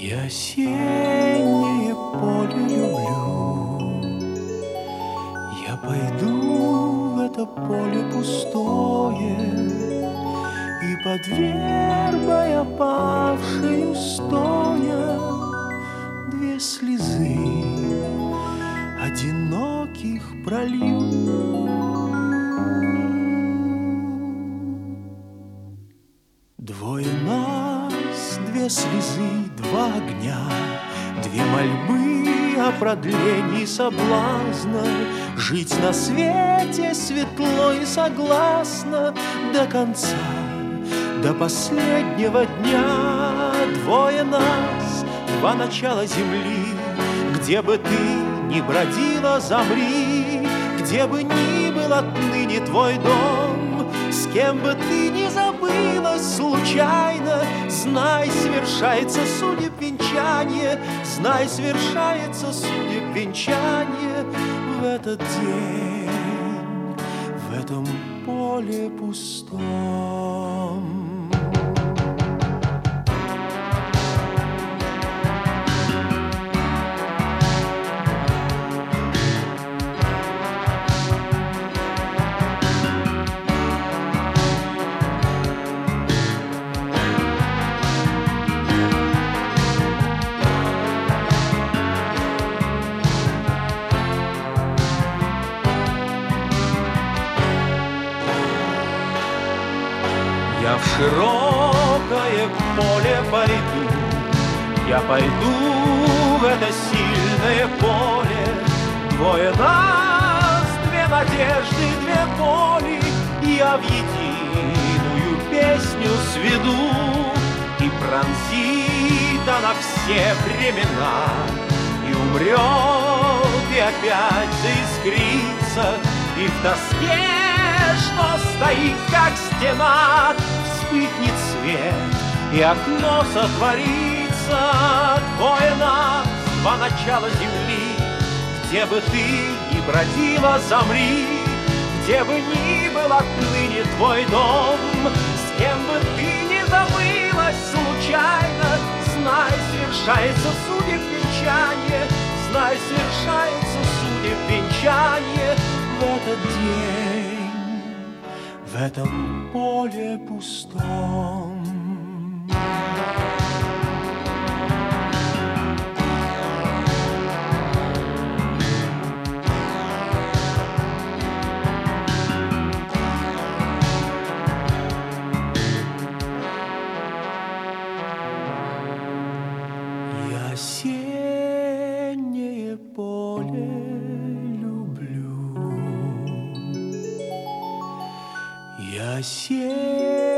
Я осеннее поле люблю, я пойду в это поле пустое, и под вербой опавшею стоя две слезы одиноких пролью. Двое нас, две слезы, два огня, две мольбы о продлении соблазна. Жить на свете светло и согласно до конца, до последнего дня. Двое нас, два начала земли, где бы ты ни бродила, замри, где бы ни был отныне твой дом, с кем бы ты ни забылась случайно, знай, свершается судеб венчание, знай, свершается судеб венчание в этот день, в этом поле пустом. Я в широкое поле пойду, я пойду в это сильное поле. Двое нас, две надежды, две воли, я в единую песню сведу. И пронзит она все времена, и умрет, и опять заискрится, и в тоске, что стоит как стена, вспыхнет свет, и окно сотворится. Двое нас, два начала земли, где бы ты ни бродила, замри, где бы ни был отныне твой дом, с кем бы ты ни забылась случайно, знай, свершается судеб венчание, знай, свершается судеб венчание в этот день, в этом поле пустом. Я осеннее поле люблю, я осеннее